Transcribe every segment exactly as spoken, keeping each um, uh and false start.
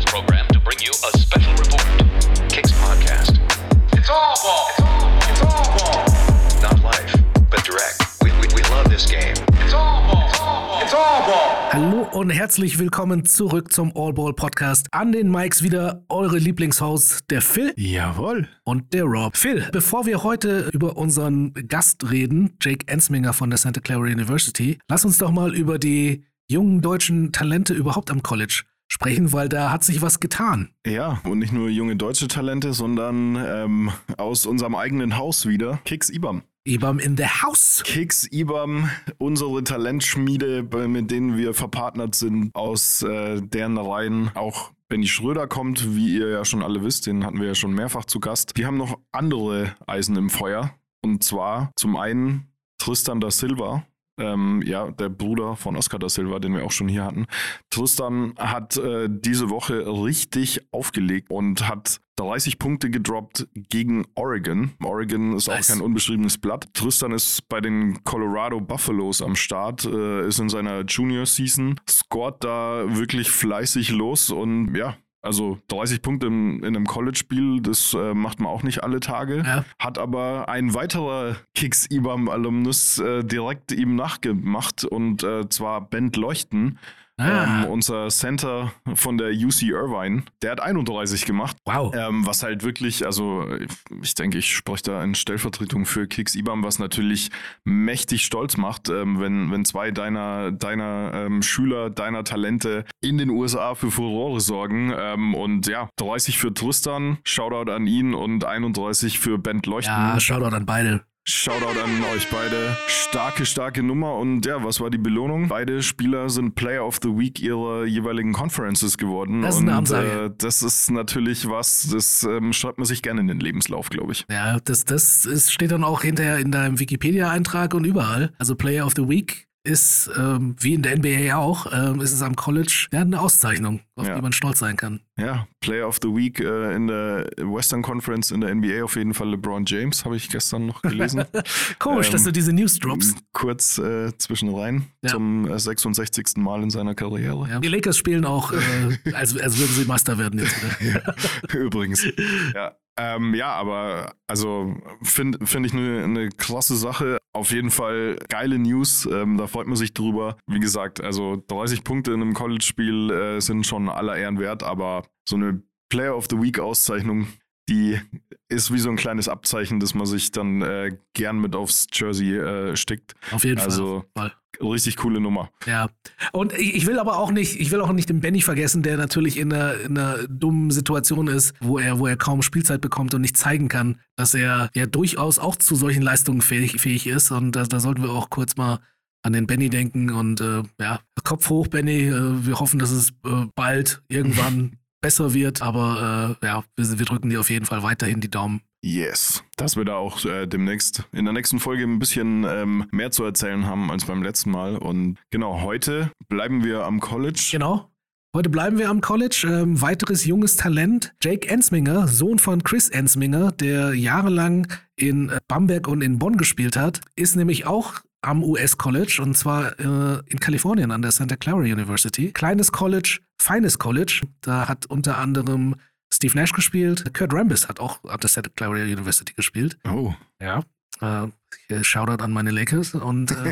program to bring you a special report. Kicks Podcast. It's all ball. It's all, it's all ball. Not live, but direct. We, we, we love this game. It's all ball. It's all ball. It's all ball. Hallo und herzlich willkommen zurück zum All Ball Podcast. An den Mics wieder eure Lieblingshosts, der Phil. Jawohl. Und der Rob. Phil, bevor wir heute über unseren Gast reden, Jake Ensminger von der Santa Clara University, lass uns doch mal über die jungen deutschen Talente überhaupt am College sprechen, weil da hat sich was getan. Ja, und nicht nur junge deutsche Talente, sondern ähm, aus unserem eigenen Haus wieder. Kicks I B A M. I B A M in the house. Kicks I B A M, unsere Talentschmiede, mit denen wir verpartnert sind, aus äh, deren Reihen auch Benny Schröder kommt, wie ihr ja schon alle wisst, den hatten wir ja schon mehrfach zu Gast. Die haben noch andere Eisen im Feuer, und zwar zum einen Tristan da Silva. Ähm, ja, der Bruder von Oscar da Silva, den wir auch schon hier hatten. Tristan hat äh, diese Woche richtig aufgelegt und hat dreißig Punkte gedroppt gegen Oregon. Oregon ist nice. Auch kein unbeschriebenes Blatt. Tristan ist bei den Colorado Buffaloes am Start, äh, ist in seiner Junior Season, scoret da wirklich fleißig los und ja, also dreißig Punkte in, in einem College-Spiel, das äh, macht man auch nicht alle Tage. Ja. Hat aber ein weiterer Kicks-I B A M-Alumnus äh, direkt ihm nachgemacht, und äh, zwar Bent Leuchten, Ah. ähm, unser Center von der U C Irvine. Der hat einunddreißig gemacht. Wow. Ähm, was halt wirklich, also ich denke, ich spreche da in Stellvertretung für Kicks I B A M, was natürlich mächtig stolz macht, ähm, wenn, wenn zwei deiner, deiner ähm, Schüler, deiner Talente in den U S A für Furore sorgen. Ähm, und ja, dreißig für Tristan, Shoutout an ihn, und einunddreißig für Bent Leuchten. Ja, Shoutout an beide. Shoutout an euch beide. Starke, starke Nummer. Und ja, was war die Belohnung? Beide Spieler sind Player of the Week ihrer jeweiligen Conferences geworden. Das ist eine und Ansage. äh, das ist natürlich was, das ähm, schreibt man sich gerne in den Lebenslauf, glaube ich. Ja, das, das ist, steht dann auch hinterher in deinem Wikipedia-Eintrag und überall. Also Player of the Week ist, ähm, wie in der N B A auch, ähm, ist es am College ja, eine Auszeichnung, auf Ja. die man stolz sein kann. Ja, Player of the Week äh, in der Western Conference, in der N B A auf jeden Fall LeBron James, habe ich gestern noch gelesen. Komisch, Ähm, dass du diese News droppst. Kurz äh, zwischen rein Ja. zum äh, sechsundsechzigsten Mal in seiner Karriere. Ja, die Lakers spielen auch, äh, als, als würden sie Meister werden jetzt wieder. Übrigens. Ja. Ähm, ja, aber also finde find ich eine ne krasse Sache. Auf jeden Fall geile News. Ähm, da freut man sich drüber. Wie gesagt, also dreißig Punkte in einem College-Spiel äh, sind schon aller Ehren wert, aber so eine Player of the Week-Auszeichnung, die ist wie so ein kleines Abzeichen, das man sich dann äh, gern mit aufs Jersey äh, stickt. Auf jeden Also, Fall. richtig coole Nummer. Ja. Und ich, ich will aber auch nicht, ich will auch nicht den Benny vergessen, der natürlich in einer, in einer dummen Situation ist, wo er, wo er kaum Spielzeit bekommt und nicht zeigen kann, dass er ja durchaus auch zu solchen Leistungen fähig, fähig ist. Und da, da sollten wir auch kurz mal an den Benny denken. Und äh, ja, Kopf hoch, Benny. Äh, wir hoffen, dass es äh, bald irgendwann besser wird. Aber äh, ja, wir, wir drücken dir auf jeden Fall weiterhin die Daumen. Yes. Dass wir da auch äh, demnächst in der nächsten Folge ein bisschen ähm, mehr zu erzählen haben als beim letzten Mal. Und genau, heute bleiben wir am College. Genau. Heute bleiben wir am College. Ähm, weiteres junges Talent. Jake Ensminger, Sohn von Chris Ensminger, der jahrelang in äh, Bamberg und in Bonn gespielt hat, ist nämlich auch am U S-College, und zwar äh, in Kalifornien an der Santa Clara University. Kleines College, feines College. Da hat unter anderem Steve Nash gespielt. Kurt Rambis hat auch an der Santa Clara University gespielt. Oh. Ja. Äh, Shoutout an meine Lakers. Und äh,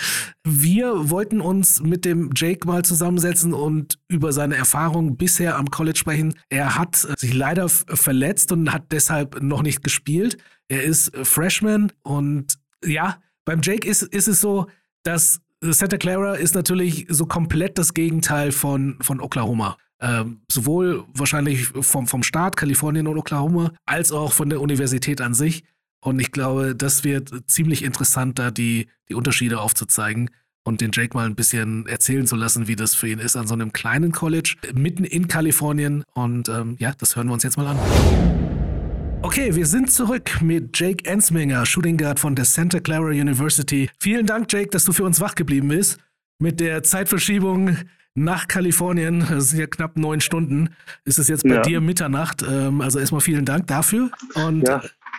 wir wollten uns mit dem Jake mal zusammensetzen und über seine Erfahrungen bisher am College sprechen. Er hat sich leider f- verletzt und hat deshalb noch nicht gespielt. Er ist Freshman, und ja, beim Jake ist, ist es so, dass Santa Clara ist natürlich so komplett das Gegenteil von, von Oklahoma. Ähm, sowohl wahrscheinlich vom, vom Staat, Kalifornien und Oklahoma, als auch von der Universität an sich. Und ich glaube, das wird ziemlich interessant, da die, die Unterschiede aufzuzeigen und den Jake mal ein bisschen erzählen zu lassen, wie das für ihn ist an so einem kleinen College, mitten in Kalifornien. Und ähm, ja, das hören wir uns jetzt mal an. Okay, wir sind zurück mit Jake Ensminger, Shooting Guard von der Santa Clara University. Vielen Dank, Jake, dass du für uns wach geblieben bist. Mit der Zeitverschiebung nach Kalifornien, das sind ja knapp neun Stunden, ist es jetzt bei Ja. dir Mitternacht. Ähm, also erstmal vielen Dank dafür. Und Ja,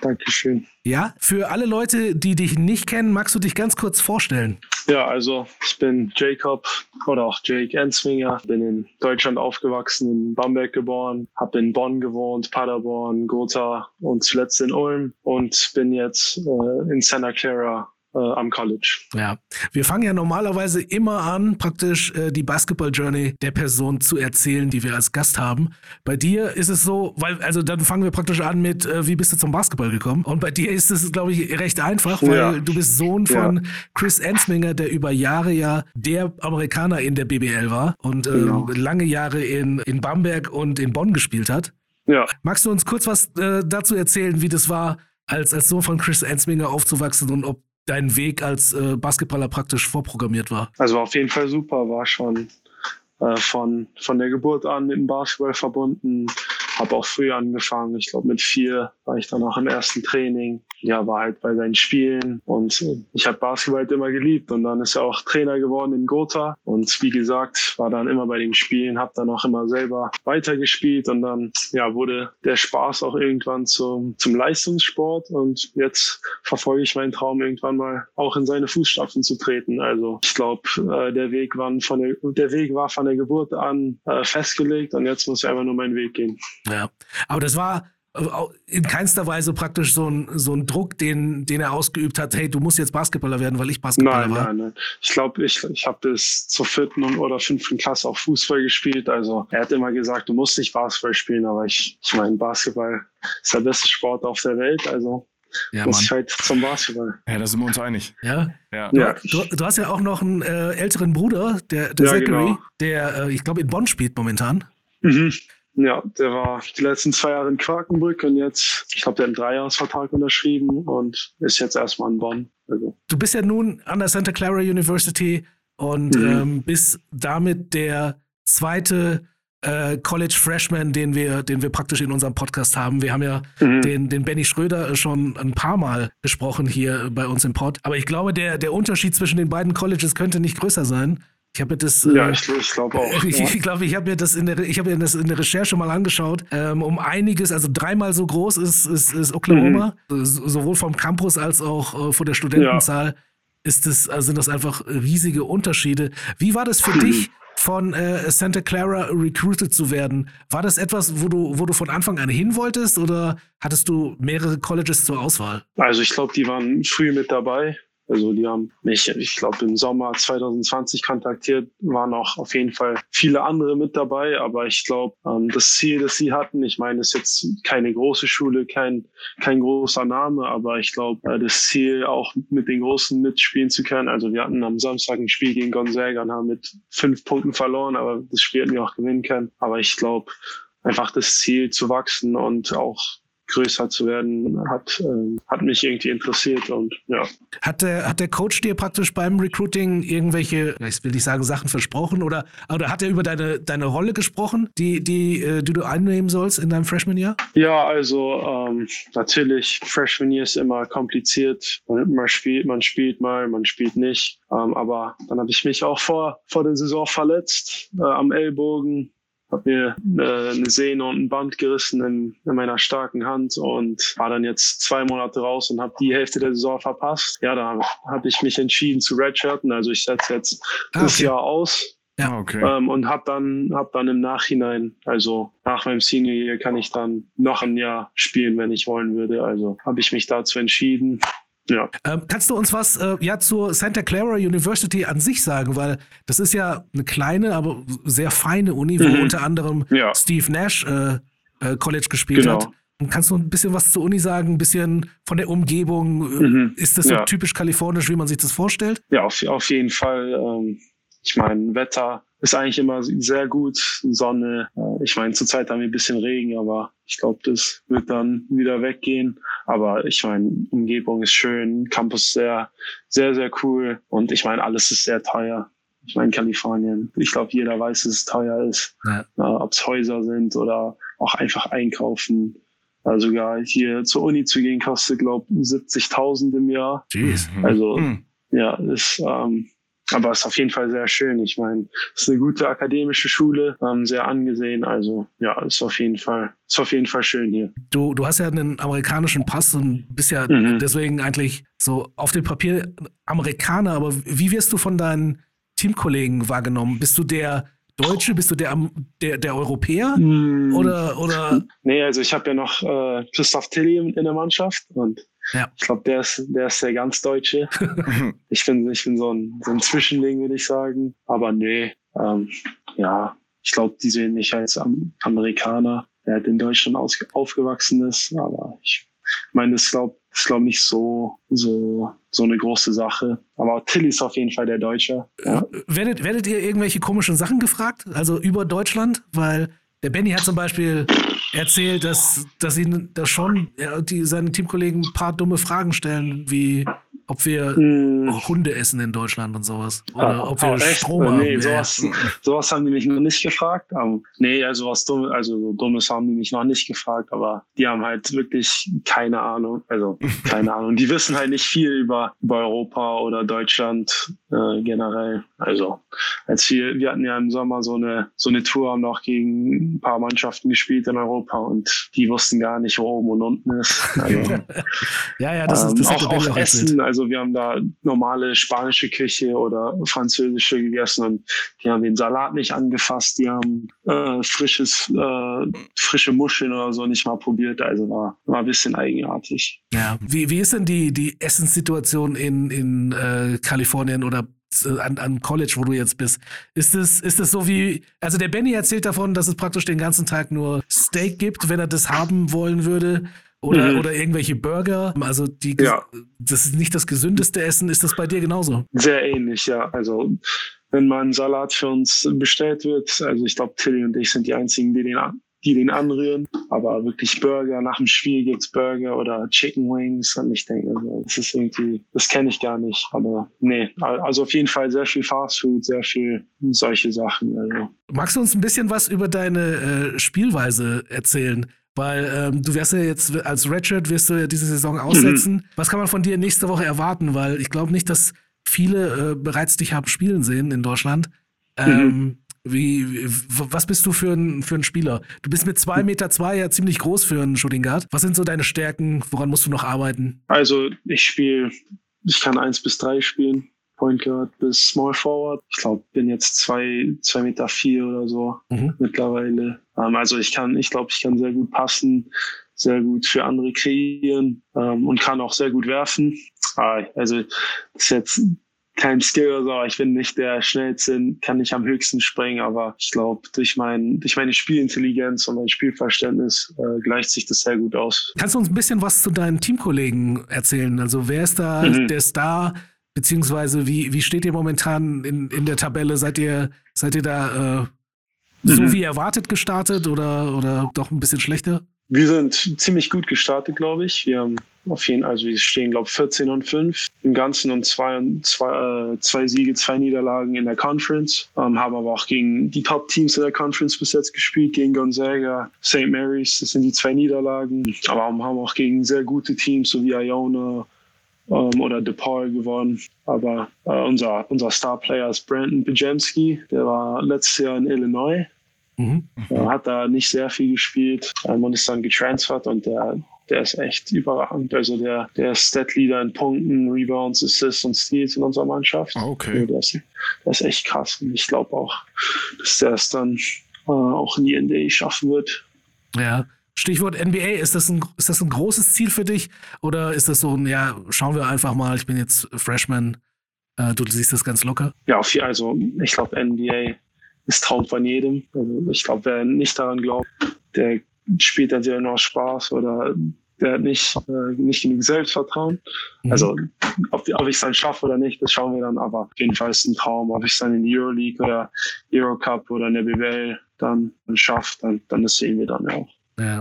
Dankeschön. Ja, für alle Leute, die dich nicht kennen, magst du dich ganz kurz vorstellen? Ja, also ich bin Jacob oder auch Jake Ensminger, bin in Deutschland aufgewachsen, in Bamberg geboren, habe in Bonn gewohnt, Paderborn, Gotha und zuletzt in Ulm und bin jetzt äh, in Santa Clara äh, am College. Ja, wir fangen ja normalerweise immer an, praktisch äh, die Basketball-Journey der Person zu erzählen, die wir als Gast haben. Bei dir ist es so, weil, also dann fangen wir praktisch an mit, äh, wie bist du zum Basketball gekommen? Und bei dir ist es, glaube ich, recht einfach, weil Ja. du bist Sohn von Ja. Chris Ensminger, der über Jahre ja der Amerikaner in der B B L war und ähm, Genau. lange Jahre in, in Bamberg und in Bonn gespielt hat. Ja, Magst du uns kurz was äh, dazu erzählen, wie das war, als, als Sohn von Chris Ensminger aufzuwachsen und ob dein Weg als äh, Basketballer praktisch vorprogrammiert war? also auf jeden Fall super, war schon äh, von, von der Geburt an mit dem Basketball verbunden, habe auch früh angefangen, ich glaube mit vier war ich dann auch im ersten Training, ja, war halt bei seinen Spielen und äh, ich habe Basketball halt immer geliebt und dann ist er auch Trainer geworden in Gotha und wie gesagt, war dann immer bei den Spielen, habe dann auch immer selber weitergespielt und dann ja wurde der Spaß auch irgendwann zum, zum Leistungssport und jetzt verfolge ich meinen Traum irgendwann mal auch in seine Fußstapfen zu treten. Also ich glaube, äh, der Weg war von der, der Weg war von der Geburt an äh, festgelegt und jetzt muss ich einfach nur meinen Weg gehen. Ja, aber das war äh, in keinster Weise praktisch so ein, so ein Druck, den, den er ausgeübt hat, hey, du musst jetzt Basketballer werden, weil ich Basketballer Nein, war. nein, nein. Ich glaube, ich, ich habe bis zur vierten und- oder fünften Klasse auch Fußball gespielt. Also er hat immer gesagt, du musst nicht Basketball spielen, aber ich, ich meine, Basketball ist der beste Sport auf der Welt. Also Ja, muss Mann. ich halt zum Basketball. Ja, da sind wir uns einig. Ja? Ja. Ja. Du, du hast ja auch noch einen äh, älteren Bruder, der, der Ja, Zachary, genau. der, äh, ich glaube, in Bonn spielt momentan. Mhm. Ja, der war die letzten zwei Jahre in Quakenbrück und jetzt, ich glaube, der hat einen Dreijahresvertrag unterschrieben und ist jetzt erstmal in Bonn. Also, Du bist ja nun an der Santa Clara University und Mhm. ähm, bist damit der zweite äh, College Freshman, den wir, den wir praktisch in unserem Podcast haben. Wir haben ja Mhm. den, den Benny Schröder schon ein paar Mal gesprochen hier bei uns im Pod. Aber ich glaube, der, der Unterschied zwischen den beiden Colleges könnte nicht größer sein. Ich habe mir das, ja, äh, ich, ich glaube auch. ich, Ja. ich glaube, ich habe mir das in der, ich habe mir das in der Recherche mal angeschaut. Ähm, um einiges, also dreimal so groß ist, ist, ist Oklahoma, Mhm. so, sowohl vom Campus als auch äh, von der Studentenzahl. Ist das, also sind das einfach riesige Unterschiede. Wie war das für Mhm. dich, von äh, Santa Clara recruited zu werden? War das etwas, wo du, wo du von Anfang an hin wolltest oder hattest du mehrere Colleges zur Auswahl? Also ich glaube, die waren früh mit dabei. Also die haben mich, ich glaube, im Sommer zwanzig zwanzig kontaktiert, waren auch auf jeden Fall viele andere mit dabei. Aber ich glaube, ähm, das Ziel, das sie hatten, ich meine, ist jetzt keine große Schule, kein, kein großer Name, aber ich glaube, äh, das Ziel, auch mit den Großen mitspielen zu können. Also wir hatten am Samstag ein Spiel gegen Gonzaga und haben mit fünf Punkten verloren, aber das Spiel hätten wir auch gewinnen können. Aber ich glaube, einfach das Ziel zu wachsen und auch größer zu werden, hat, äh, hat mich irgendwie interessiert und ja. Hat der, hat der Coach dir praktisch beim Recruiting irgendwelche, ich will nicht sagen Sachen versprochen oder, oder hat er über deine, deine Rolle gesprochen, die, die, äh, die du einnehmen sollst in deinem Freshman-Jahr? Ja, also ähm, natürlich, Freshman Year ist immer kompliziert. Man, man spielt, man spielt mal, man spielt nicht. Ähm, aber dann habe ich mich auch vor, vor der Saison verletzt äh, am Ellbogen. Habe mir äh, eine Sehne und ein Band gerissen in, in meiner starken Hand und war dann jetzt zwei Monate raus und habe die Hälfte der Saison verpasst. Ja, da habe ich mich entschieden zu redshirten. Also ich setze jetzt Ah, das okay. Jahr aus. Ah, okay. Ähm, und habe dann, hab dann im Nachhinein, also nach meinem Senior Year, kann ich dann noch ein Jahr spielen, wenn ich wollen würde. Also habe ich mich dazu entschieden. Ja. Ähm, kannst du uns was äh, ja zur Santa Clara University an sich sagen? Weil das ist ja eine kleine, aber sehr feine Uni, wo Mhm. unter anderem Ja. Steve Nash äh, äh, College gespielt Genau. hat. Und kannst du ein bisschen was zur Uni sagen? Ein bisschen von der Umgebung? Äh, Mhm. Ist das so Ja. typisch kalifornisch, wie man sich das vorstellt? Ja, auf, auf jeden Fall. Ähm, ich meine, Wetter ist eigentlich immer sehr gut. Sonne. Äh, ich meine, zurzeit haben wir ein bisschen Regen, aber ich glaube, das wird dann wieder weggehen. Aber ich meine, Umgebung ist schön, Campus sehr, sehr, sehr cool. Und ich meine, alles ist sehr teuer. Ich meine, Kalifornien, ich glaube, jeder weiß, dass es teuer ist. Ja. Äh, ob es Häuser sind oder auch einfach einkaufen. Äh, sogar hier zur Uni zu gehen, kostet, glaube ich, siebzigtausend im Jahr. Jeez. Mhm. Also, Mhm. ja, ist, ähm, aber es ist auf jeden Fall sehr schön. Ich meine, es ist eine gute akademische Schule, ähm, sehr angesehen. Also ja, es ist auf jeden Fall, ist auf jeden Fall schön hier. Du, du hast ja einen amerikanischen Pass und bist ja Mhm. deswegen eigentlich so auf dem Papier Amerikaner. Aber wie wirst du von deinen Teamkollegen wahrgenommen? Bist du der Deutsche? Bist du der, der, der Europäer? Mm. Oder, oder? Nee, also ich habe ja noch äh, Christoph Tilly in der Mannschaft und Ja. ich glaube, der ist, der ist der ganz Deutsche. ich bin, ich bin so ein, so ein Zwischending, würde ich sagen. Aber nee, ähm, ja, ich glaube, die sehen mich als Am- Amerikaner, der halt in Deutschland aus- aufgewachsen ist. Aber ich meine, das glaube ich glaub nicht so, so, so eine große Sache. Aber Tilly ist auf jeden Fall der Deutsche. Ja. Werdet, werdet ihr irgendwelche komischen Sachen gefragt? Also über Deutschland? Weil der Benny hat zum Beispiel erzählt, dass, dass ihn da schon ja, die, seine Teamkollegen ein paar dumme Fragen stellen, wie ob wir Mm. Hunde essen in Deutschland und sowas. Oder Ah, ob wir oh, echt? Strom haben. Nee, Ja. sowas, sowas haben die mich noch nicht gefragt. Um, nee, also was Dummes, also so Dummes haben die mich noch nicht gefragt, aber die haben halt wirklich keine Ahnung. Also keine Ahnung. Die wissen halt nicht viel über, über Europa oder Deutschland äh, generell. Also als wir, wir hatten ja im Sommer so eine so eine Tour, haben noch gegen ein paar Mannschaften gespielt in Europa und die wussten gar nicht, wo oben und unten ist. Also, ja, ja, das ist ähm, das hat der auch, Benny auch auch erzählt. Essen, also wir haben da normale spanische Küche oder französische gegessen und die haben den Salat nicht angefasst, die haben äh, frisches, äh, frische Muscheln oder so nicht mal probiert, also war, war ein bisschen eigenartig. Ja. Wie, wie ist denn die, die Essenssituation in, in äh, Kalifornien oder äh, an, an College, wo du jetzt bist? Ist es ist es so wie, also der Benny erzählt davon, dass es praktisch den ganzen Tag nur Steak gibt, wenn er das haben wollen würde? Oder, Mhm. oder irgendwelche Burger? Also die, Ja. das ist nicht das gesündeste Essen. Ist das bei dir genauso? Sehr ähnlich, ja. Also wenn mal ein Salat für uns bestellt wird, also ich glaube, Tilly und ich sind die einzigen, die den, an, die den anrühren. Aber wirklich Burger, nach dem Spiel gibt's Burger oder Chicken Wings. Und ich denke, also, das ist irgendwie, das kenne ich gar nicht. Aber nee, also auf jeden Fall sehr viel Fast Food, sehr viel solche Sachen. Also. Magst du uns ein bisschen was über deine äh, Spielweise erzählen? Weil ähm, du wirst ja jetzt als Redshirt wirst du ja diese Saison aussetzen. Mhm. Was kann man von dir nächste Woche erwarten? Weil ich glaube nicht, dass viele äh, bereits dich haben spielen sehen in Deutschland. Ähm, mhm. wie, wie, was bist du für ein, für ein Spieler? Du bist mit zwei Meter zwei ja ziemlich groß für einen Shooting Guard. Was sind so deine Stärken? Woran musst du noch arbeiten? Also ich spiele, ich kann eins bis drei spielen. Point Guard bis Small Forward. Ich glaube, bin jetzt zwei, zwei Meter vier oder so mhm. mittlerweile. Ähm, also ich kann, ich glaube, ich kann sehr gut passen, sehr gut für andere kreieren ähm, und kann auch sehr gut werfen. Ah, also das ist jetzt kein Skill oder so. Ich bin nicht der Schnellste, kann nicht am höchsten springen, aber ich glaube, durch mein, durch meine Spielintelligenz und mein Spielverständnis äh, gleicht sich das sehr gut aus. Kannst du uns ein bisschen was zu deinen Teamkollegen erzählen? Also wer ist da mhm. der Star? Beziehungsweise wie, wie steht ihr momentan in, in der Tabelle? Seid ihr, seid ihr da äh, so mhm. wie erwartet gestartet oder, oder doch ein bisschen schlechter? Wir sind ziemlich gut gestartet, glaube ich. Wir haben auf jeden Fall, also wir stehen, glaube ich, vierzehn und fünf im Ganzen und zwei, zwei, äh, zwei Siege, zwei Niederlagen in der Conference. Ähm, haben aber auch gegen die Top-Teams in der Conference bis jetzt gespielt, gegen Gonzaga, Saint Mary's, das sind die zwei Niederlagen. Aber haben auch gegen sehr gute Teams, so wie Iona, Um, oder DePaul gewonnen. Aber äh, unser, unser Star-Player ist Brandon Pajemski. Der war letztes Jahr in Illinois. Mhm. Er hat da nicht sehr viel gespielt ähm, und ist dann getransfert und der, der ist echt überragend. Also der, der ist Stat-Leader in Punkten, Rebounds, Assists und Steals in unserer Mannschaft. Okay. Also der, ist, der ist echt krass. Und ich glaube auch, dass der es dann äh, auch in die N B A schaffen wird. Ja. Stichwort N B A, ist das, ein, ist das ein großes Ziel für dich? Oder ist das so ein, ja, schauen wir einfach mal, ich bin jetzt Freshman, äh, du siehst das ganz locker? Ja, also ich glaube, N B A ist Traum von jedem. Also ich glaube, wer nicht daran glaubt, der spielt dann ja nur Spaß oder der hat nicht, äh, nicht genug Selbstvertrauen. Mhm. Also ob, ob ich es dann schaffe oder nicht, das schauen wir dann. Aber auf jeden Fall ist es ein Traum. Ob ich es dann in die Euroleague oder Eurocup oder in der B W L dann, dann schaffe, dann, dann das sehen wir dann auch. Ja.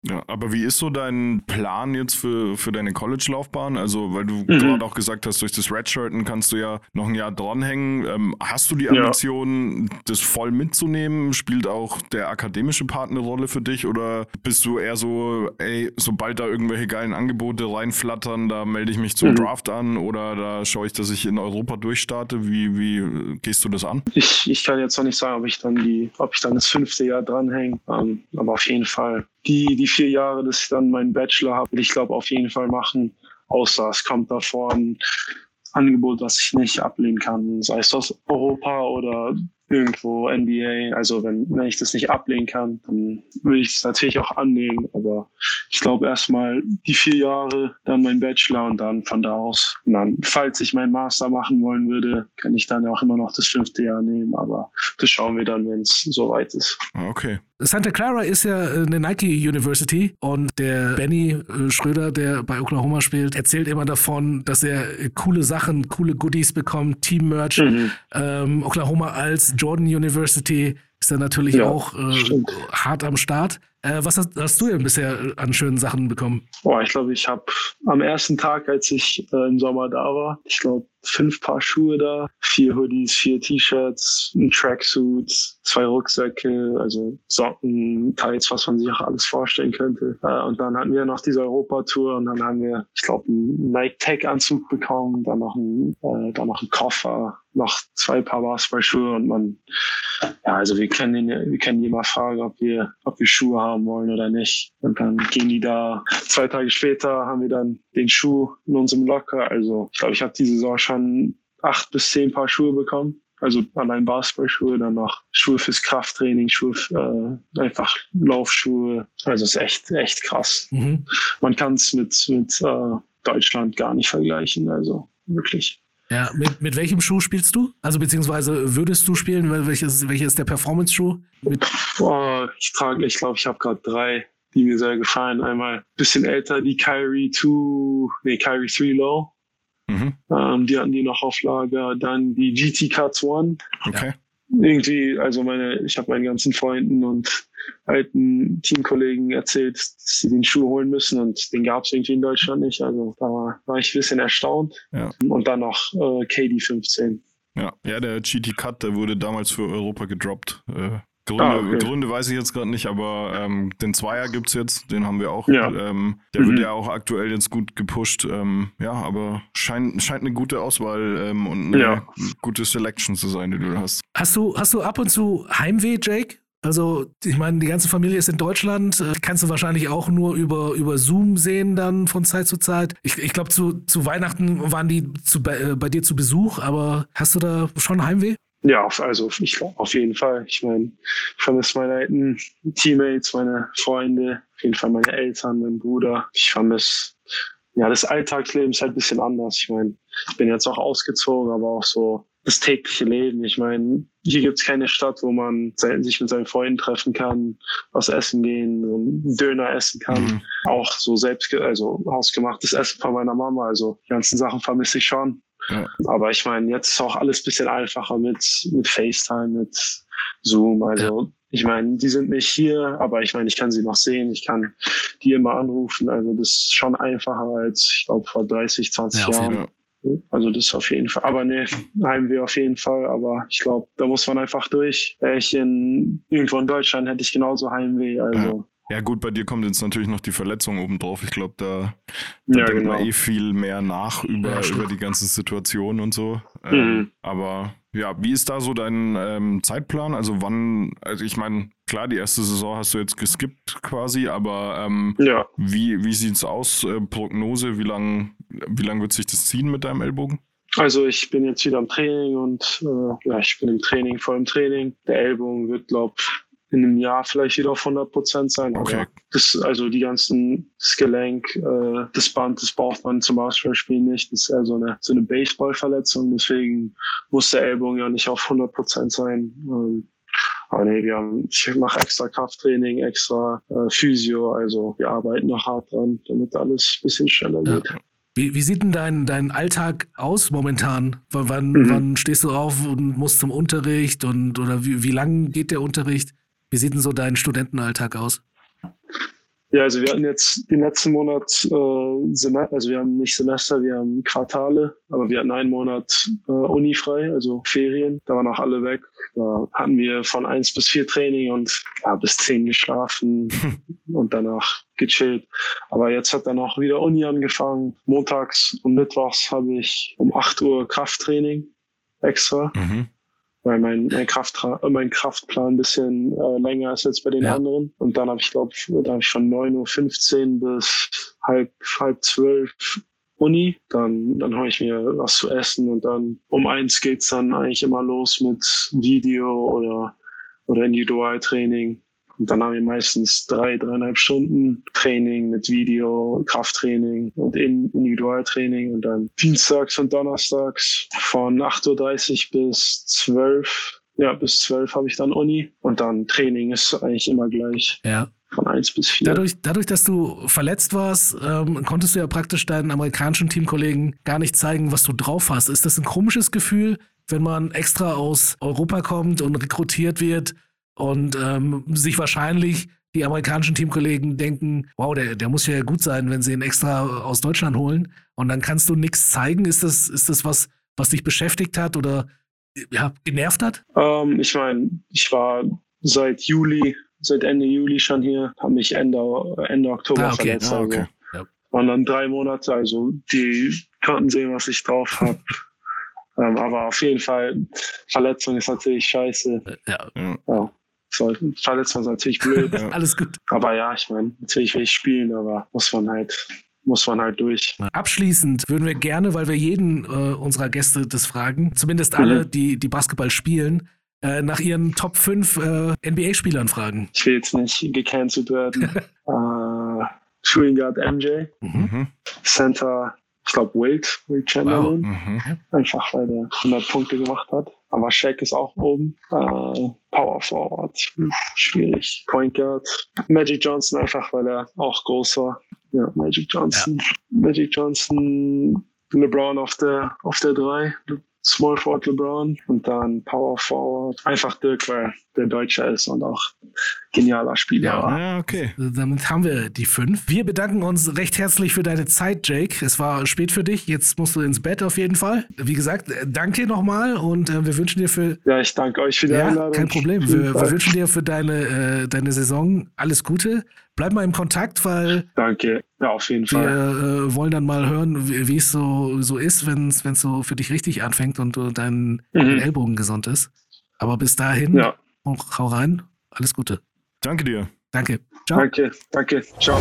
Ja, aber wie ist so dein Plan jetzt für, für deine College-Laufbahn? Also, weil du Mhm. gerade auch gesagt hast, durch das Redshirten kannst du ja noch ein Jahr dranhängen. Ähm, hast du die Ambition, ja. das voll mitzunehmen? Spielt auch der akademische Part eine Rolle für dich? Oder bist du eher so, ey, sobald da irgendwelche geilen Angebote reinflattern, da melde ich mich zum mhm. Draft an oder da schaue ich, dass ich in Europa durchstarte? Wie, wie gehst du das an? Ich, ich kann jetzt noch nicht sagen, ob ich dann die, ob ich dann das fünfte Jahr dranhänge, ähm, aber auf jeden Fall die, die vier Jahre, dass ich dann meinen Bachelor habe, will ich glaube auf jeden Fall machen, außer es kommt davor ein Angebot, was ich nicht ablehnen kann, sei es aus Europa oder irgendwo N B A. Also wenn, wenn ich das nicht ablehnen kann, dann würde ich es natürlich auch annehmen. Aber ich glaube erstmal die vier Jahre, dann mein Bachelor und dann von da aus. Und dann, falls ich meinen Master machen wollen würde, kann ich dann auch immer noch das fünfte Jahr nehmen. Aber das schauen wir dann, wenn es soweit ist. Okay. Santa Clara ist ja eine Nike University und der Benny Schröder, der bei Oklahoma spielt, erzählt immer davon, dass er coole Sachen, coole Goodies bekommt, Team-Merch. Mhm. Ähm, Oklahoma als Jordan University ist dann natürlich ja, auch äh, hart am Start. Äh, was hast, hast du denn bisher an schönen Sachen bekommen? Boah, ich glaube, ich habe am ersten Tag, als ich äh, im Sommer da war, ich glaube, fünf Paar Schuhe da, vier Hoodies, vier T-Shirts, ein Tracksuit, zwei Rucksäcke, also Socken, Tights, was man sich auch alles vorstellen könnte. Äh, und dann hatten wir noch diese Europatour und dann haben wir, ich glaube, einen Nike-Tech-Anzug bekommen, dann noch einen, äh, dann noch einen Koffer, noch zwei Paar Basketballschuhe und man, ja, also wir können, den, wir können die mal fragen, ob wir, ob wir Schuhe haben wollen oder nicht. Und dann gehen die da, zwei Tage später haben wir dann den Schuh in unserem Locker. Also ich glaube, ich habe diese Saison schon acht bis zehn Paar Schuhe bekommen. Also allein Basketballschuhe, dann noch Schuhe fürs Krafttraining, Schuhe, äh, einfach Laufschuhe. Also es ist echt, echt krass. Mhm. Man kann es mit, mit äh, Deutschland gar nicht vergleichen, also wirklich. Ja, mit, mit welchem Schuh spielst du? Also beziehungsweise würdest du spielen? Welches, welches ist der Performance-Schuh? Mit Boah, ich trage, ich glaube, ich habe gerade drei, die mir sehr gefallen. Einmal ein bisschen älter, die Kyrie zwei, nee, Kyrie drei Low. Mhm. Ähm, die hatten die noch auf Lager. Dann die G T Cuts One. Okay. Irgendwie, also meine, ich habe meinen ganzen Freunden und alten Teamkollegen erzählt, dass sie den Schuh holen müssen und den gab es irgendwie in Deutschland nicht. Also da war, war ich ein bisschen erstaunt. Ja. Und dann noch äh, K D fünfzehn. Ja, ja, der G T Cut, der wurde damals für Europa gedroppt. Äh, Gründe, ah, okay. Gründe weiß ich jetzt gerade nicht, aber ähm, den Zweier gibt's jetzt, den haben wir auch. Ja. Ähm, der mhm. wird ja auch aktuell jetzt gut gepusht. Ähm, ja, aber scheint, scheint eine gute Auswahl ähm, und eine ja. gute Selection zu sein, die du hast. Hast du, hast du ab und zu Heimweh, Jake? Also, ich meine, die ganze Familie ist in Deutschland. Kannst du wahrscheinlich auch nur über, über Zoom sehen dann von Zeit zu Zeit. Ich, ich glaube, zu, zu Weihnachten waren die zu, bei, äh, bei dir zu Besuch, aber hast du da schon Heimweh? Ja, also ich glaube auf jeden Fall. Ich meine, ich vermisse meine alten Teammates, meine Freunde, auf jeden Fall meine Eltern, meinen Bruder. Ich vermisse, ja, das Alltagsleben ist halt ein bisschen anders. Ich meine, ich bin jetzt auch ausgezogen, aber auch so das tägliche Leben. Ich meine, hier gibt's keine Stadt, wo man sich mit seinen Freunden treffen kann, was essen gehen, einen Döner essen kann. Mhm. Auch so selbst, also hausgemachtes Essen von meiner Mama. Also die ganzen Sachen vermisse ich schon. Ja. Aber ich meine, jetzt ist auch alles ein bisschen einfacher mit, mit FaceTime, mit Zoom. Also ja. Ich meine, die sind nicht hier, aber ich meine, ich kann sie noch sehen. Ich kann die immer anrufen. Also das ist schon einfacher als, ich glaube, vor dreißig, zwanzig ja, Jahren. Fall. Also das auf jeden Fall. Aber nee, Heimweh auf jeden Fall. Aber ich glaube, da muss man einfach durch. Wäre ich in, irgendwo in Deutschland, hätte ich genauso Heimweh. Also. Ja. Ja gut, bei dir kommt jetzt natürlich noch die Verletzung obendrauf. Ich glaube, da, da ja, denkt genau. man eh viel mehr nach über, ja, über die ganze Situation und so. Ähm, mhm. Aber ja, wie ist da so dein ähm, Zeitplan? Also wann, also ich meine, klar, die erste Saison hast du jetzt geskippt quasi, aber ähm, ja. wie, wie sieht's aus? Äh, Prognose, wie lang, wie lang wird sich das ziehen mit deinem Ellbogen? Also ich bin jetzt wieder im Training und äh, ja, ich bin im Training, voll im Training. Der Ellbogen wird, glaube ich, in einem Jahr vielleicht wieder auf hundert Prozent sein. Okay. Aber das, also die ganzen, das Gelenk, äh, das Band, das braucht man zum Basketballspielen nicht. Das ist eher so eine, so eine Baseballverletzung. Deswegen muss der Ellbogen ja nicht auf hundert Prozent sein. Ähm, aber nee, wir haben, ich mache extra Krafttraining, extra äh, Physio. Also wir arbeiten noch hart dran, damit alles ein bisschen schneller geht. Ja. Wie, wie sieht denn dein, dein Alltag aus momentan? W- Wann, Mhm. wann stehst du auf und musst zum Unterricht und oder wie, wie lang geht der Unterricht? Wie sieht denn so dein Studentenalltag aus? Ja, also wir hatten jetzt den letzten Monat, äh, Sem- also wir haben nicht Semester, wir haben Quartale, aber wir hatten einen Monat äh, Uni frei, also Ferien. Da waren auch alle weg. Da hatten wir von eins bis vier Training und ja, bis zehn geschlafen und danach gechillt. Aber jetzt hat dann auch wieder Uni angefangen. Montags und mittwochs habe ich um acht Uhr Krafttraining extra. Mhm. Weil mein, mein, Krafttra- äh, mein Kraftplan ein bisschen äh, länger ist als bei den Ja. anderen. Und dann habe ich, glaube da habe ich von neun Uhr fünfzehn bis halb, halb zwölf Uni. Dann, dann habe ich mir was zu essen und dann um eins geht's dann eigentlich immer los mit Video oder, oder Individualtraining. Und dann haben wir meistens drei, dreieinhalb Stunden Training mit Video, Krafttraining und Individualtraining. Und dann dienstags und donnerstags von acht Uhr dreißig bis zwölf. Ja, bis zwölf habe ich dann Uni. Und dann Training ist eigentlich immer gleich. Ja. Von eins bis vier. Dadurch, dadurch, dass du verletzt warst, ähm, konntest du ja praktisch deinen amerikanischen Teamkollegen gar nicht zeigen, was du drauf hast. Ist das ein komisches Gefühl, wenn man extra aus Europa kommt und rekrutiert wird und ähm, sich wahrscheinlich die amerikanischen Teamkollegen denken, wow, der, der muss ja gut sein, wenn sie ihn extra aus Deutschland holen und dann kannst du nichts zeigen? Ist das, ist das was, was dich beschäftigt hat oder ja, genervt hat? Ähm, ich meine, ich war seit Juli, seit Ende Juli schon hier, habe mich Ende, Ende Oktober Ah, okay. verletzt. Ah, okay. Also. Ja. Und dann drei Monate, also die konnten sehen, was ich drauf habe. ähm, aber auf jeden Fall, Verletzung ist natürlich scheiße. Ja, Ja. Ja, so, Verletzung ist natürlich blöd. Ja. alles gut. Aber ja, ich meine, natürlich will ich spielen, aber muss man halt, muss man halt durch. Abschließend würden wir gerne, weil wir jeden äh, unserer Gäste das fragen, zumindest alle, Mhm. die, die Basketball spielen, äh, nach ihren Top fünf äh, N B A-Spielern fragen. Ich will jetzt nicht gecancelt werden. äh, Shooting Guard M J, Mhm. Center, ich glaube Wade, Wade Chamberlain. Mhm. Einfach weil der hundert Punkte gemacht hat. Aber Shaq ist auch oben. Äh, Power Forward, hm, schwierig. Point Guard. Magic Johnson einfach, weil er auch groß war. Ja, Magic Johnson. Magic Johnson, LeBron auf der auf der drei. Small Forward LeBron und dann Power Forward. Einfach Dirk, weil der Deutscher ist und auch genialer Spieler Ja. war. Ja, okay. Damit haben wir die fünf. Wir bedanken uns recht herzlich für deine Zeit, Jake. Es war spät für dich. Jetzt musst du ins Bett auf jeden Fall. Wie gesagt, äh, danke nochmal und äh, wir wünschen dir für Ja, ich danke euch für die ja, Einladung. kein Problem. Auf jeden Wir, wir Fall. wünschen dir für deine, äh, deine Saison alles Gute. Bleib mal im Kontakt, weil Danke. Ja, auf jeden Fall. wir äh, wollen dann mal hören, wie wie es so, so ist, wenn es so für dich richtig anfängt und du dein, dein Mhm. Ellbogen gesund ist. Aber bis dahin, Ja, auch, hau rein. Alles Gute. Danke dir. Danke. Ciao. danke, danke. Ciao.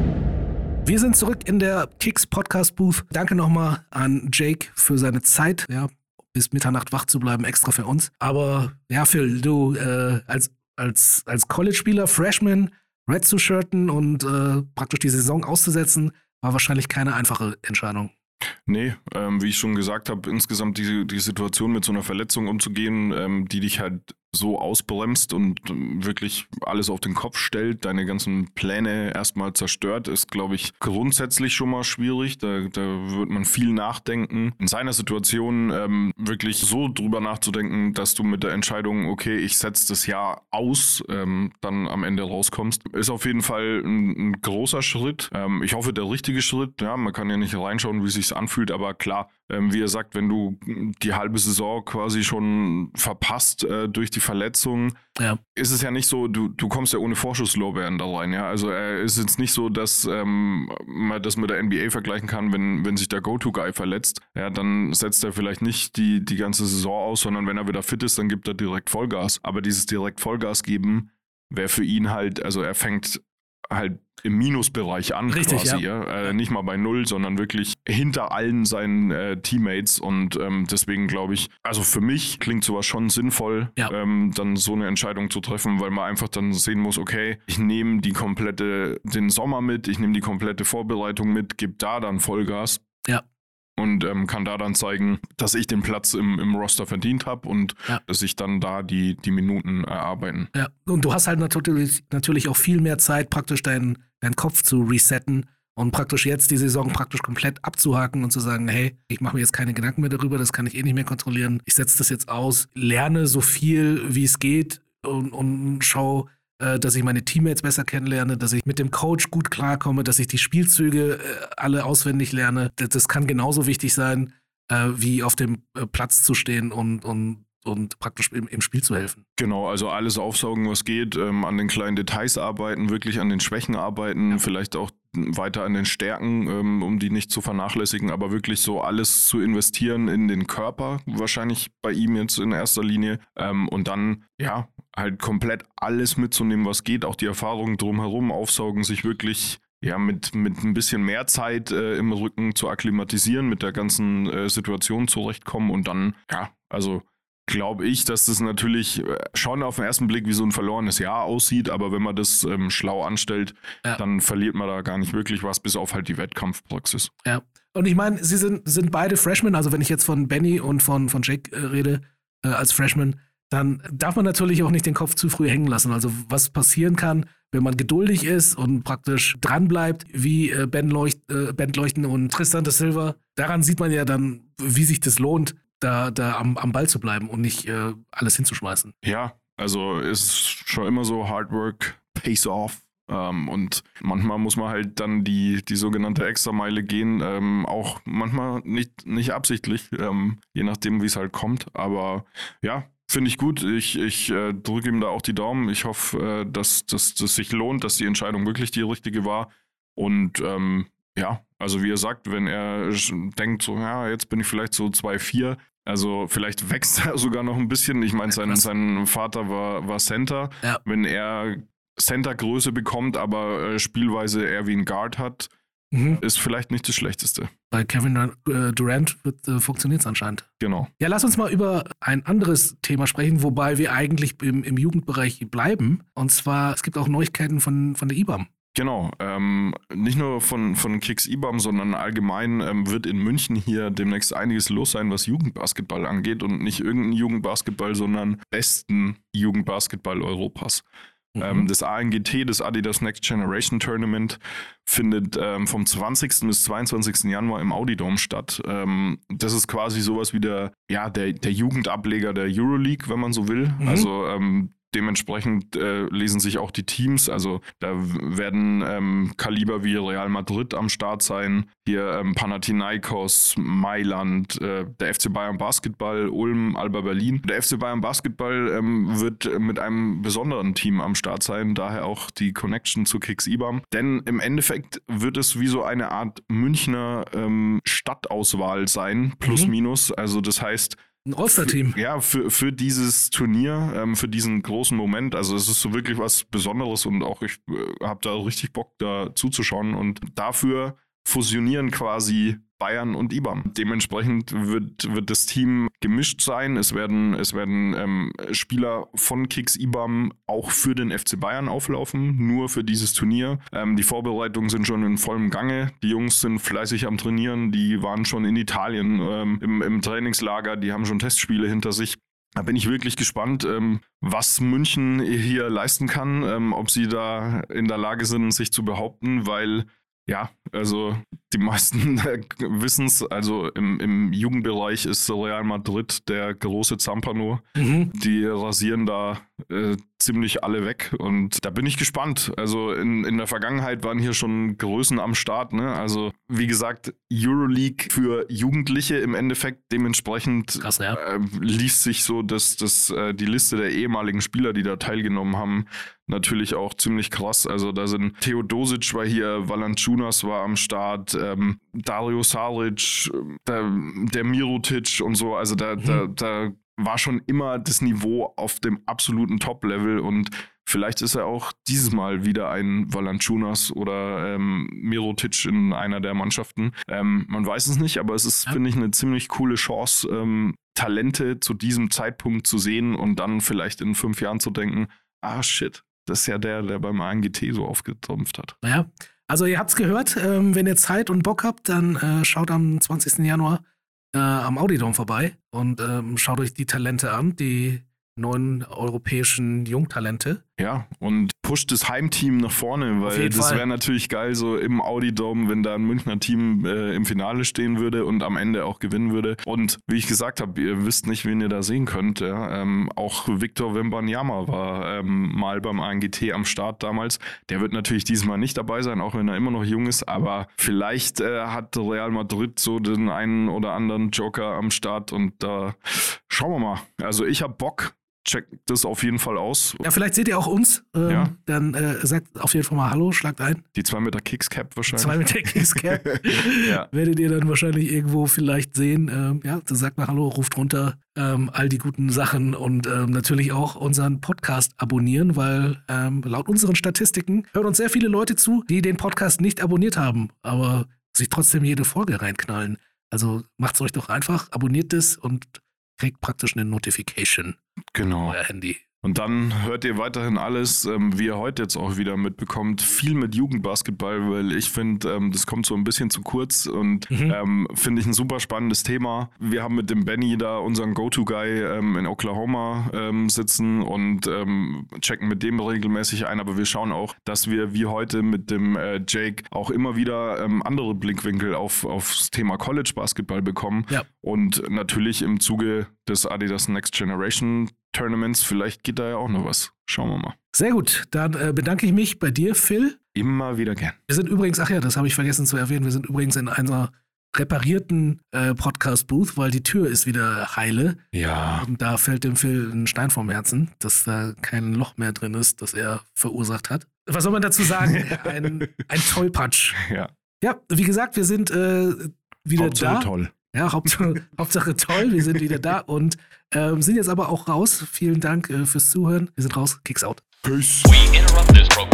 Wir sind zurück in der Kicks Podcast Booth. Danke nochmal an Jake für seine Zeit, ja, bis Mitternacht wach zu bleiben, extra für uns. Aber ja, Phil, du äh, als, als, als College-Spieler, Freshman, Red zu shirten und äh, praktisch die Saison auszusetzen, war wahrscheinlich keine einfache Entscheidung. Nee, ähm, wie ich schon gesagt habe, insgesamt die, die Situation mit so einer Verletzung umzugehen, ähm, die dich halt so ausbremst und ähm, wirklich alles auf den Kopf stellt, deine ganzen Pläne erstmal zerstört, ist, glaube ich, grundsätzlich schon mal schwierig. Da, da wird man viel nachdenken. In seiner Situation ähm, wirklich so drüber nachzudenken, dass du mit der Entscheidung, okay, ich setze das Jahr aus, ähm, dann am Ende rauskommst, ist auf jeden Fall ein, ein großer Schritt. Ähm, ich hoffe, der richtige Schritt. Ja, man kann ja nicht reinschauen, wie es sich anfühlt, aber klar, ähm, wie er sagt, wenn du die halbe Saison quasi schon verpasst äh, durch die Verletzung, Ja. ist es ja nicht so, du, du kommst ja ohne Vorschusslorbeeren da rein, ja. Also äh, ist jetzt nicht so, dass ähm, man das mit der N B A vergleichen kann, wenn, wenn sich der Go-To-Guy verletzt, ja, dann setzt er vielleicht nicht die, die ganze Saison aus, sondern wenn er wieder fit ist, dann gibt er direkt Vollgas. Aber dieses direkt Vollgas geben wäre für ihn halt, also er fängt halt im Minusbereich an. Richtig, quasi, ja. ja. Äh, nicht mal bei Null, sondern wirklich hinter allen seinen äh, Teammates und ähm, deswegen glaube ich, also für mich klingt sowas schon sinnvoll, Ja. ähm, dann so eine Entscheidung zu treffen, weil man einfach dann sehen muss, okay, ich nehme die komplette, den Sommer mit, ich nehme die komplette Vorbereitung mit, gebe da dann Vollgas. Ja. Und ähm, kann da dann zeigen, dass ich den Platz im, im Roster verdient habe und Ja. dass ich dann da die, die Minuten erarbeiten. Ja, und du hast halt natürlich, natürlich auch viel mehr Zeit, praktisch deinen, deinen Kopf zu resetten und praktisch jetzt die Saison praktisch komplett abzuhaken und zu sagen, hey, ich mache mir jetzt keine Gedanken mehr darüber, das kann ich eh nicht mehr kontrollieren. Ich setze das jetzt aus, lerne so viel, wie es geht und, und schau, äh, dass ich meine Teammates besser kennenlerne, dass ich mit dem Coach gut klarkomme, dass ich die Spielzüge äh, alle auswendig lerne. Das, das kann genauso wichtig sein, äh, wie auf dem äh, Platz zu stehen und, und und praktisch im, im Spiel zu helfen. Genau, also alles aufsaugen, was geht, ähm, an den kleinen Details arbeiten, wirklich an den Schwächen arbeiten, ja. Vielleicht auch weiter an den Stärken, ähm, um die nicht zu vernachlässigen, aber wirklich so alles zu investieren in den Körper, wahrscheinlich bei ihm jetzt in erster Linie, ähm, und dann, ja, halt komplett alles mitzunehmen, was geht, auch die Erfahrungen drumherum aufsaugen, sich wirklich ja, mit, mit ein bisschen mehr Zeit äh, im Rücken zu akklimatisieren, mit der ganzen äh, Situation zurechtkommen und dann, ja, also glaube ich, dass das natürlich schon auf den ersten Blick wie so ein verlorenes Jahr aussieht, aber wenn man das ähm, schlau anstellt, ja. dann verliert man da gar nicht wirklich was, bis auf halt die Wettkampfpraxis. Ja, und ich meine, sie sind, sind beide Freshmen, also wenn ich jetzt von Benny und von, von Jake äh, rede, äh, als Freshman, dann darf man natürlich auch nicht den Kopf zu früh hängen lassen. Also was passieren kann, wenn man geduldig ist und praktisch dranbleibt, wie äh, Ben, Leucht, äh, Ben Leuchten und Tristan de Silva, daran sieht man ja dann, wie sich das lohnt, da, da am, am Ball zu bleiben und nicht äh, alles hinzuschmeißen. Ja, also ist schon immer so, Hard Work pays off. Ähm, und manchmal muss man halt dann die, die sogenannte Extrameile gehen, ähm, auch manchmal nicht, nicht absichtlich, ähm, je nachdem, wie es halt kommt. Aber ja, finde ich gut. Ich, ich äh, drücke ihm da auch die Daumen. Ich hoffe, äh, dass das sich lohnt, dass die Entscheidung wirklich die richtige war. Und ähm, ja, also wie er sagt, wenn er denkt, so, ja, jetzt bin ich vielleicht so zwei vier, also vielleicht wächst er sogar noch ein bisschen. Ich meine, sein, sein Vater war, war Center. Ja. Wenn er Center-Größe bekommt, aber äh, Spielweise eher wie ein Guard hat, mhm. ist vielleicht nicht das Schlechteste. Bei Kevin Durant äh, funktioniert es anscheinend. Genau. Ja, lass uns mal über ein anderes Thema sprechen, wobei wir eigentlich im, im Jugendbereich bleiben. Und zwar, es gibt auch Neuigkeiten von, von der I B A M. Genau, ähm, nicht nur von, von Kicks I B A M, sondern allgemein ähm, wird in München hier demnächst einiges los sein, was Jugendbasketball angeht und nicht irgendein Jugendbasketball, sondern besten Jugendbasketball Europas. Mhm. Ähm, das A N G T, das Adidas Next Generation Tournament, findet ähm, vom zwanzigsten bis zweiundzwanzigsten Januar im Audi Dome statt. Ähm, das ist quasi sowas wie der, ja, der, der Jugendableger der Euroleague, wenn man so will. Mhm. Also ähm, Dementsprechend äh, lesen sich auch die Teams, also da werden ähm, Kaliber wie Real Madrid am Start sein, hier ähm, Panathinaikos, Mailand, äh, der F C Bayern Basketball, Ulm, Alba Berlin. Der F C Bayern Basketball ähm, wird mit einem besonderen Team am Start sein, daher auch die Connection zu Kicks I B A M. Denn im Endeffekt wird es wie so eine Art Münchner ähm, Stadtauswahl sein, plus mhm. minus, also das heißt, ein All-Star-Team. Ja, für, für dieses Turnier, ähm, für diesen großen Moment. Also es ist so wirklich was Besonderes und auch ich äh, habe da richtig Bock, da zuzuschauen. Und dafür fusionieren quasi Bayern und I B A M. Dementsprechend wird, wird das Team gemischt sein. Es werden, es werden ähm, Spieler von Kicks I B A M auch für den F C Bayern auflaufen, nur für dieses Turnier. Ähm, die Vorbereitungen sind schon in vollem Gange. Die Jungs sind fleißig am Trainieren. Die waren schon in Italien ähm, im, im Trainingslager. Die haben schon Testspiele hinter sich. Da bin ich wirklich gespannt, ähm, was München hier leisten kann, ähm, ob sie da in der Lage sind, sich zu behaupten, weil ja, also die meisten wissen es, also im, im Jugendbereich ist Real Madrid der große Zampano. Mhm. Die rasieren da äh, ziemlich alle weg und da bin ich gespannt. Also in, in der Vergangenheit waren hier schon Größen am Start, ne? Also wie gesagt, Euroleague für Jugendliche im Endeffekt, dementsprechend Krass, ja. äh, liest sich so, dass, dass äh, die Liste der ehemaligen Spieler, die da teilgenommen haben, natürlich auch ziemlich krass. Also da sind Teodosic war hier, Valanciunas war am Start, ähm, Dario Saric, der, der Mirotic und so. Also da, mhm. da, da war schon immer das Niveau auf dem absoluten Top-Level und vielleicht ist er auch dieses Mal wieder ein Valanciunas oder ähm, Mirotic in einer der Mannschaften. Ähm, man weiß es nicht, aber es ist, ja. finde ich, eine ziemlich coole Chance, ähm, Talente zu diesem Zeitpunkt zu sehen und dann vielleicht in fünf Jahren zu denken, ah shit, das ist ja der, der beim A N G T so aufgetrumpft hat. Naja, also ihr habt's gehört, ähm, wenn ihr Zeit und Bock habt, dann äh, schaut am zwanzigsten Januar äh, am Audi Dome vorbei und ähm, schaut euch die Talente an, die neuen europäischen Jungtalente. Ja, und pusht das Heimteam nach vorne, weil das wäre natürlich geil, so im Audi Dome, wenn da ein Münchner Team äh, im Finale stehen würde und am Ende auch gewinnen würde. Und wie ich gesagt habe, ihr wisst nicht, wen ihr da sehen könnt. Ja? Ähm, auch Victor Wembanyama war ähm, mal beim A N G T am Start damals. Der wird natürlich diesmal nicht dabei sein, auch wenn er immer noch jung ist, aber vielleicht äh, hat Real Madrid so den einen oder anderen Joker am Start und da äh, schauen wir mal. Also ich habe Bock. Checkt das auf jeden Fall aus. Ja, vielleicht seht ihr auch uns. Ähm, ja. Dann äh, sagt auf jeden Fall mal Hallo, schlagt ein. Die zwei mit der Kickscap wahrscheinlich. Zwei mit der Kickscap. Ja. Werdet ihr dann wahrscheinlich irgendwo vielleicht sehen. Ähm, ja, dann sagt mal Hallo, ruft runter. Ähm, all die guten Sachen und ähm, natürlich auch unseren Podcast abonnieren, weil ähm, laut unseren Statistiken hören uns sehr viele Leute zu, die den Podcast nicht abonniert haben, aber sich trotzdem jede Folge reinknallen. Also macht's euch doch einfach, abonniert das und kriegt praktisch eine Notification. Genau. Euer Handy. Und dann hört ihr weiterhin alles, ähm, wie ihr heute jetzt auch wieder mitbekommt, viel mit Jugendbasketball, weil ich finde, ähm, das kommt so ein bisschen zu kurz und mhm. ähm, finde ich ein super spannendes Thema. Wir haben mit dem Benny da unseren Go-To-Guy ähm, in Oklahoma ähm, sitzen und ähm, checken mit dem regelmäßig ein, aber wir schauen auch, dass wir wie heute mit dem äh, Jake auch immer wieder ähm, andere Blickwinkel auf, aufs Thema College-Basketball bekommen ja. und natürlich im Zuge des Adidas Next Generation Tournaments, vielleicht geht da ja auch noch was. Schauen wir mal. Sehr gut, dann äh, bedanke ich mich bei dir, Phil. Immer wieder gern. Wir sind übrigens, ach ja, das habe ich vergessen zu erwähnen, wir sind übrigens in einer reparierten äh, Podcast-Booth, weil die Tür ist wieder heile. Ja. Und da fällt dem Phil ein Stein vom Herzen, dass da kein Loch mehr drin ist, das er verursacht hat. Was soll man dazu sagen? ein, ein Tollpatsch. Ja. Ja, wie gesagt, wir sind äh, wieder Hauptsache da. toll. Ja, Hauptsache, Hauptsache toll, wir sind wieder da und ähm, sind jetzt aber auch raus. Vielen Dank äh, fürs Zuhören. Wir sind raus. Kicks out. Peace. We interrupt this program.